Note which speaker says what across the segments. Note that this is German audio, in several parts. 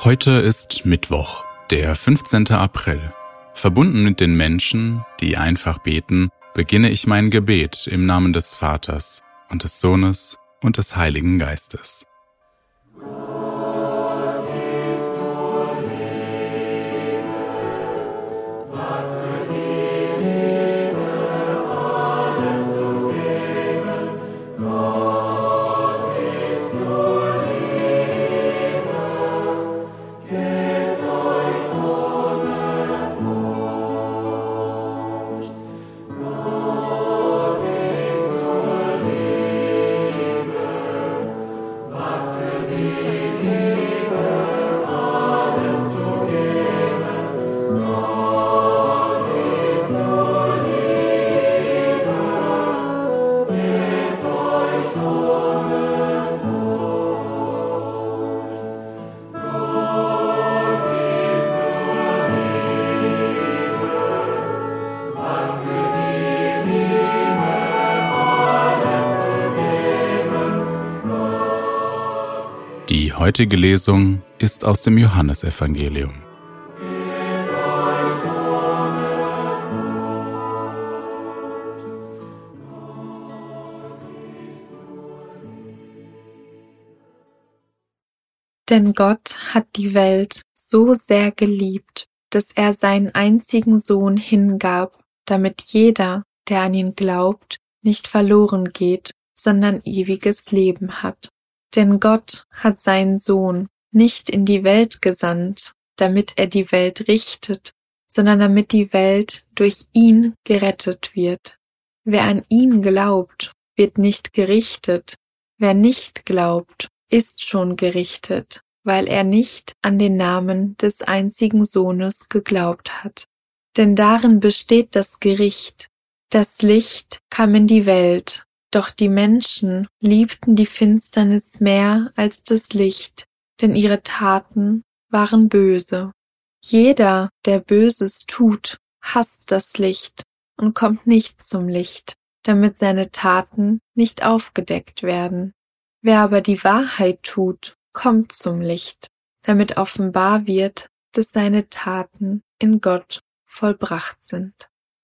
Speaker 1: Heute ist Mittwoch, der 15. April. Verbunden mit den Menschen, die einfach beten, beginne ich mein Gebet im Namen des Vaters und des Sohnes und des Heiligen Geistes. Die heutige Lesung ist aus dem Johannesevangelium.
Speaker 2: Denn Gott hat die Welt so sehr geliebt, dass er seinen einzigen Sohn hingab, damit jeder, der an ihn glaubt, nicht verloren geht, sondern ewiges Leben hat. Denn Gott hat seinen Sohn nicht in die Welt gesandt, damit er die Welt richtet, sondern damit die Welt durch ihn gerettet wird. Wer an ihn glaubt, wird nicht gerichtet. Wer nicht glaubt, ist schon gerichtet, weil er nicht an den Namen des einzigen Sohnes geglaubt hat. Denn darin besteht das Gericht. Das Licht kam in die Welt, doch die Menschen liebten die Finsternis mehr als das Licht, denn ihre Taten waren böse. Jeder, der Böses tut, hasst das Licht und kommt nicht zum Licht, damit seine Taten nicht aufgedeckt werden. Wer aber die Wahrheit tut, kommt zum Licht, damit offenbar wird, dass seine Taten in Gott vollbracht sind.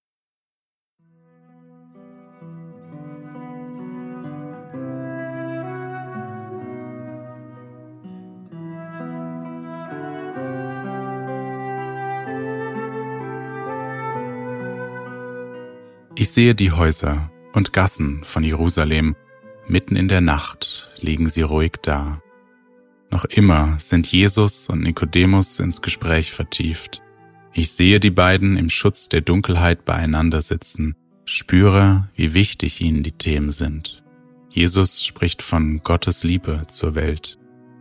Speaker 1: Ich sehe die Häuser und Gassen von Jerusalem, mitten in der Nacht liegen sie ruhig da. Noch immer sind Jesus und Nikodemus ins Gespräch vertieft. Ich sehe die beiden im Schutz der Dunkelheit beieinander sitzen, spüre, wie wichtig ihnen die Themen sind. Jesus spricht von Gottes Liebe zur Welt.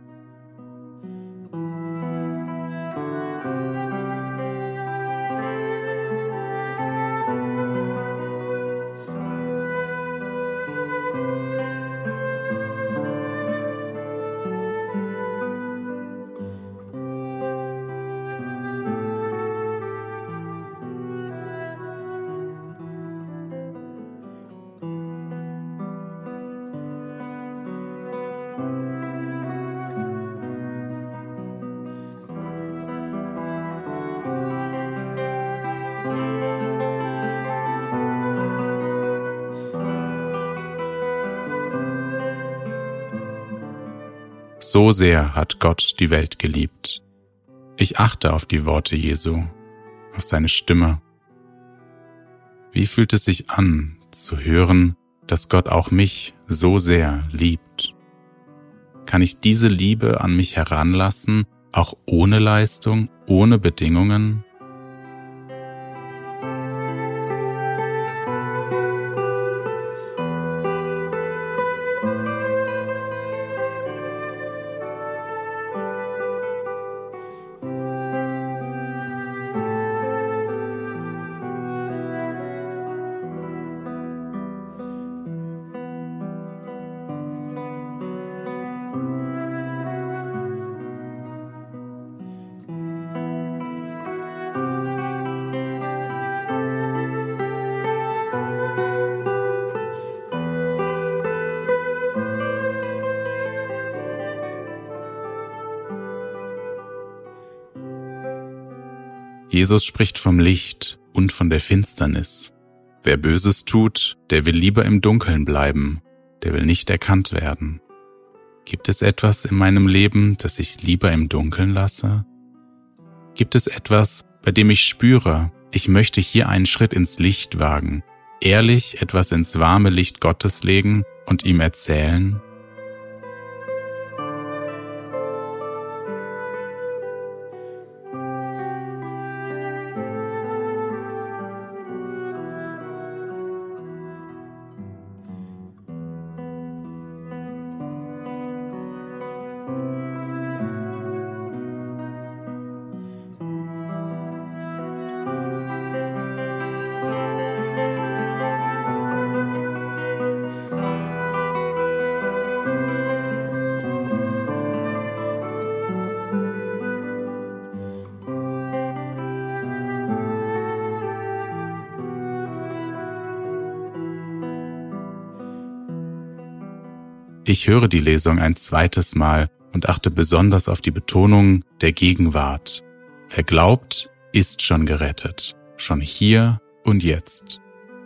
Speaker 1: So sehr hat Gott die Welt geliebt. Ich achte auf die Worte Jesu, auf seine Stimme. Wie fühlt es sich an, zu hören, dass Gott auch mich so sehr liebt? Kann ich diese Liebe an mich heranlassen, auch ohne Leistung, ohne Bedingungen? Jesus spricht vom Licht und von der Finsternis. Wer Böses tut, der will lieber im Dunkeln bleiben, der will nicht erkannt werden. Gibt es etwas in meinem Leben, das ich lieber im Dunkeln lasse? Gibt es etwas, bei dem ich spüre, ich möchte hier einen Schritt ins Licht wagen, ehrlich etwas ins warme Licht Gottes legen und ihm erzählen? Ich höre die Lesung ein zweites Mal und achte besonders auf die Betonung der Gegenwart. Wer glaubt, ist schon gerettet, schon hier und jetzt.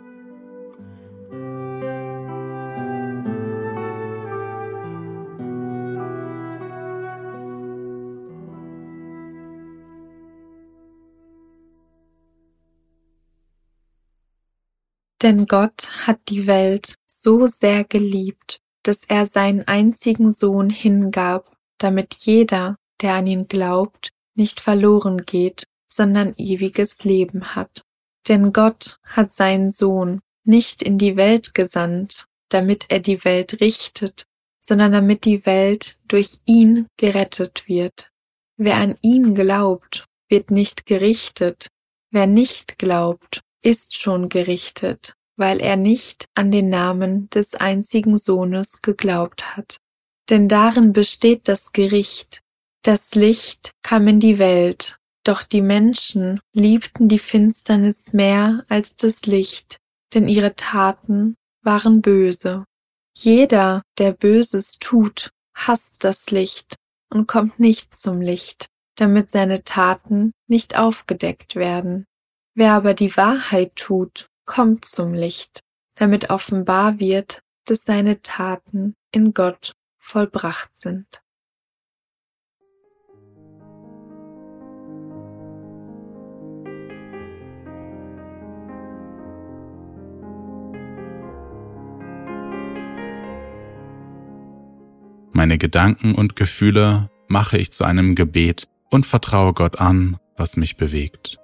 Speaker 2: Denn Gott hat die Welt so sehr geliebt, dass er seinen einzigen Sohn hingab, damit jeder, der an ihn glaubt, nicht verloren geht, sondern ewiges Leben hat. Denn Gott hat seinen Sohn nicht in die Welt gesandt, damit er die Welt richtet, sondern damit die Welt durch ihn gerettet wird. Wer an ihn glaubt, wird nicht gerichtet. Wer nicht glaubt, ist schon gerichtet, weil er nicht an den Namen des einzigen Sohnes geglaubt hat. Denn darin besteht das Gericht. Das Licht kam in die Welt, doch die Menschen liebten die Finsternis mehr als das Licht, denn ihre Taten waren böse. Jeder, der Böses tut, hasst das Licht und kommt nicht zum Licht, damit seine Taten nicht aufgedeckt werden. Wer aber die Wahrheit tut, kommt zum Licht, damit offenbar wird, dass seine Taten in Gott vollbracht sind.
Speaker 1: Meine Gedanken und Gefühle mache ich zu einem Gebet und vertraue Gott an, was mich bewegt.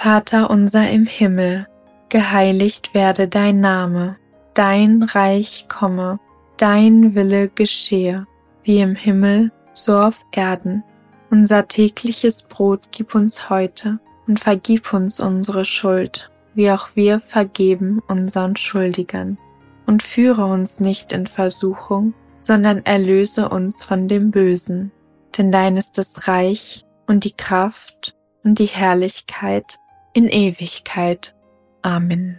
Speaker 2: Vater unser im Himmel, geheiligt werde dein Name, dein Reich komme, dein Wille geschehe, wie im Himmel, so auf Erden. Unser tägliches Brot gib uns heute und vergib uns unsere Schuld, wie auch wir vergeben unseren Schuldigern. Und führe uns nicht in Versuchung, sondern erlöse uns von dem Bösen. Denn dein ist das Reich und die Kraft und die Herrlichkeit in Ewigkeit. Amen.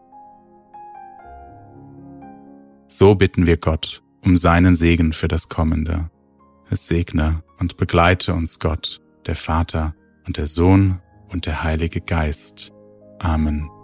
Speaker 1: So bitten wir Gott um seinen Segen für das Kommende. Es segne und begleite uns Gott, der Vater und der Sohn und der Heilige Geist. Amen.